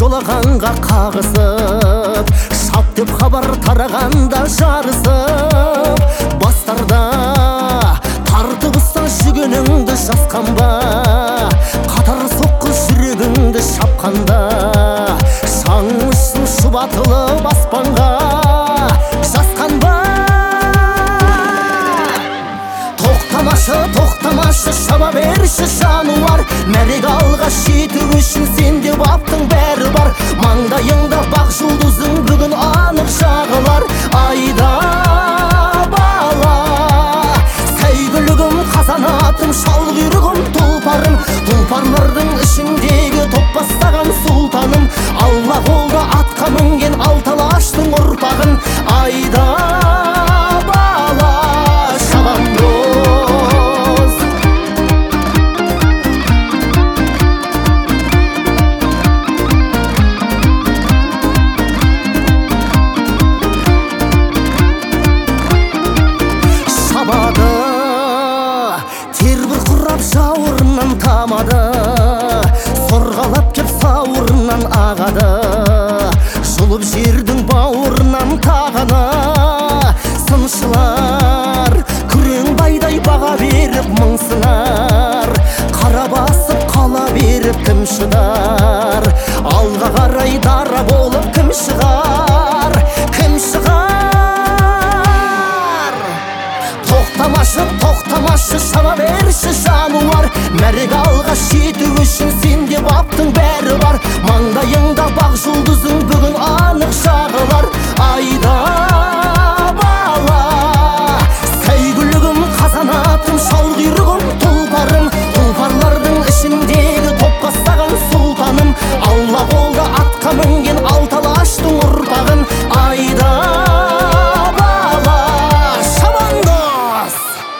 жолағанға қағысып, шап деп хабар тарағанда жарысып, бастарда тартып ұста жүгеніңді жасқанба, қатар соққы жүрегіңді шапқанда, шаңышын шұбатылып аспанға жасқанба. Тоқтамашы, шаба берші жануар, мәрек алға жету үшін сенде баптың бәрі бар. Маңдайыңда бақ жұлдызың бүгін анық жағылар. Айда бала, сәйгүлігім, қазанатым, шалқұйрығым, тұлпарым, тұлпарлардың ішіндегі топ бастаған сұлтаным. Алла қолда атқа мінген алталаштың ұрпағын. Айда бала, шабандоз. Жауырынан тамады, сорғалап кеп сауырынан ағады, жұлып жердің бауырынан тағаны. Сыншылар күрең байдай баға беріп мұңсынар, қара басып қала беріп кім шыдар? Алға қарай дара болып кім шығар? Кім шығар? Тоқтамашы, шаба берші жануар, мәрек алға жету үшін сенде баптың бәрі бар. Маңдайыңда бақ жұлдызың бүгін анық жағылар. Айда бала, сәйгүлігім, қазанатым, шалқұйрығым, тұлпарым, тұлпарлардың ішіндегі топ бастаған сұлтаным. Алла қолда атқа мінген алталаштың ұрпағын. Айда бала, шабандоз.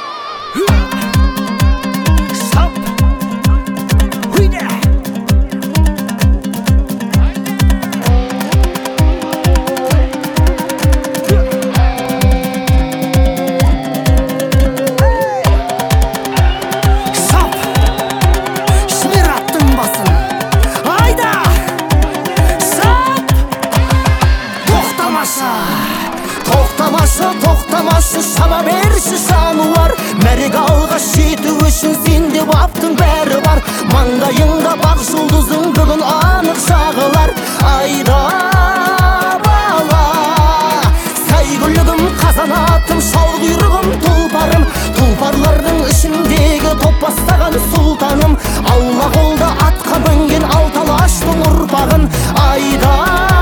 Тоқтамашы, шаба берші жануар, мәрек алға жету үшін сенде баптың бәрі бар. Маңдайыңда бақ жұлдызың бүгін анық жағылар. Айда бала, сәйгүлігім, қазанатым, шалқұйрығым, тұлпарым, тұлпарлардың ішіндегі топ бастаған сұлтаным. Алла қолда атқа мінген алталаштың ұрпағын. Айда